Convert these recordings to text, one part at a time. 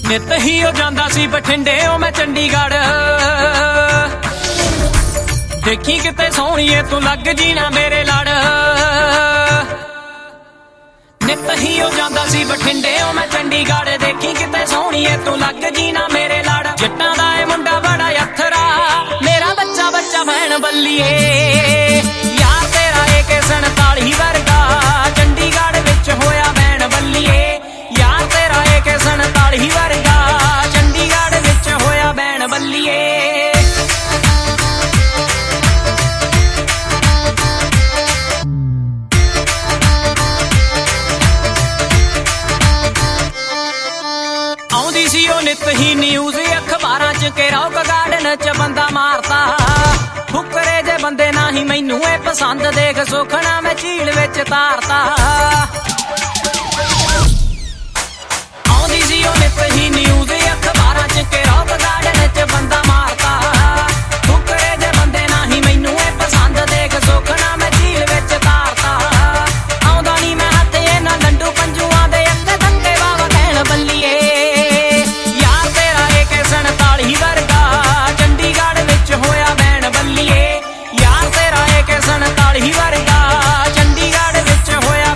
ਨਿਤ ਹੀ ਉਹ ਜਾਂਦਾ ਸੀ ਬਠਿੰਡੇ ਉਹ ਮੈਂ ਚੰਡੀਗੜ੍ਹ। ਦੇਖੀ ਕਿਤੇ ਸੋਹਣੀਏ ਤੂੰ ਲੱਗ ਜੀ ਨਾ ਮੇਰੇ ਲੜ। ਨਿਤ ਹੀ ਉਹ ਜਾਂਦਾ ਸੀ ਬਠਿੰਡੇ ਉਹ ਮੈਂ ਚੰਡੀਗੜ੍ਹ। ਦੇਖੀ ਕਿਤੇ ਸੋਹਣੀਏ ਤੂੰ ਲੱਗ ਜੀ ਨਾ ਮੇਰੇ ਲੜ। ਜੱਟਾਂ ਦਾ ਇਹ ਮੁੰਡਾ ਬੜਾ ਅਥਰਾ ਮੇਰਾ ਬੱਚਾ ਬੱਚਾ ਭੈਣ ਬੱਲੀਏ। ਯਾਰ ਤੇਰਾ AK-47 ਵਰਗਾ ਚੰਡੀਗੜ੍ਹ ਵਿੱਚ ਹੋਇਆ ਭੈਣ ਬੱਲੀਏ। ਯਾਰ ਤੇਰਾ AK-47 ਵਰਗਾ ਚੰਡੀਗੜ੍ਹ ਵਿੱਚ ਹੋਇਆ ਭੈਣ ਬੱਲੀਏ। ਆਉਂਦੀ ਸੀ ਉਹ ਨਿਤ ਹੀ ਨਿਊਜ਼ ਅਖਬਾਰਾਂ ਚ ਕਿ ਰੌਕ ਗਾਰਡਨ ਚ ਬੰਦਾ ਮਾਰਤਾ। ਫੁਕਰੇ ਜੇ ਬੰਦੇ ਨਾ ਹੀ ਮੈਨੂੰ ਇਹ ਪਸੰਦ ਦੇਖ ਸੁਖਣਾ ਮੈਂ ਝੀਲ ਵਿੱਚ ਤਾਰਤਾ। ਆਉਂਦੀ ਸੀ ਉਹ ਨਿਤ ਹੀ ਨਿਊਜ਼ ਅਖਬਾਰਾਂ ਚ ਕਿ ਰੌਕ ਗਾਰਡਨ ਚ ਬੰਦਾ ਮਾਰਤਾ। ਫੁਕਰੇ ਜੇ ਬੰਦੇ ਨਾ ਹੀ ਮੈਨੂੰ ਇਹ ਪਸੰਦ ਦੇਖ ਸੁਖਣਾ ਮੈਂ ਝੀਲ ਵਿੱਚ ਤਾਰਤਾ। ਆਉਂਦਾ ਨੀ ਮੈਂ ਹੱਥ ਇਹਨਾਂ ਲੰਡੂ ਪੰਜੂਆਂ ਦੇ ਅੱਤੇ ਦੰਗੇ ਬਾਵਾ ਕਹਿਣ ਬੱਲੀਏ। ਯਾਰ ਤੇਰਾ AK-47 ਵਰਗਾ ਚੰਡੀਗੜ੍ਹ ਵਿੱਚ ਹੋਇਆ ਭੈਣ ਬੱਲੀਏ। ਯਾਰ ਤੇਰਾ AK-47 ਵਰਗਾ ਚੰਡੀਗੜ੍ਹ ਵਿੱਚ ਹੋਇਆ।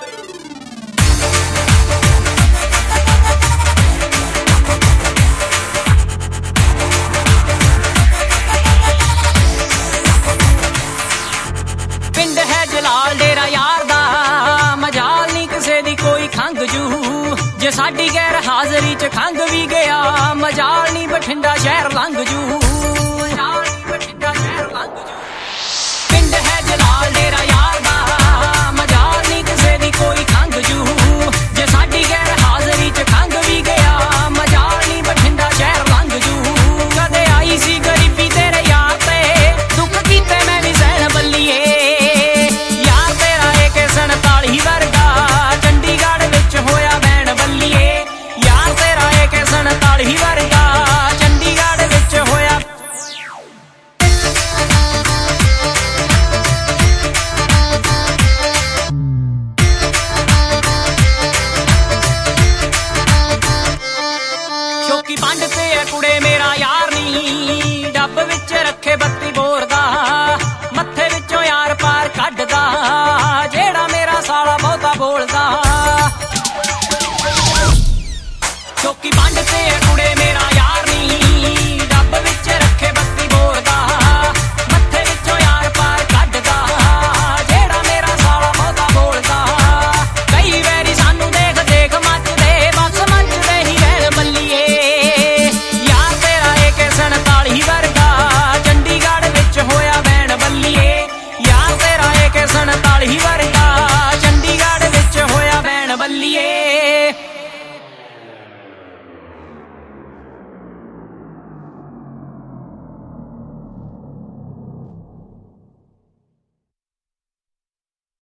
ਪਿੰਡ ਹੈ ਜਲਾਲ ਡੇਰਾ ਯਾਰ ਦਾ ਮਜਾਲ ਨੀ ਕਿਸੇ ਦੀ ਕੋਈ ਖੰਗ ਜੂ। ਜੇ ਸਾਡੀ ਗੈਰ ਹਾਜ਼ਰੀ ਚ ਖੰਗ ਵੀ ਗਿਆ ਮਜਾਲ ਨੀ ਬਠਿੰਡਾ ਸ਼ਹਿਰ ਲੰਘ ਜੂ।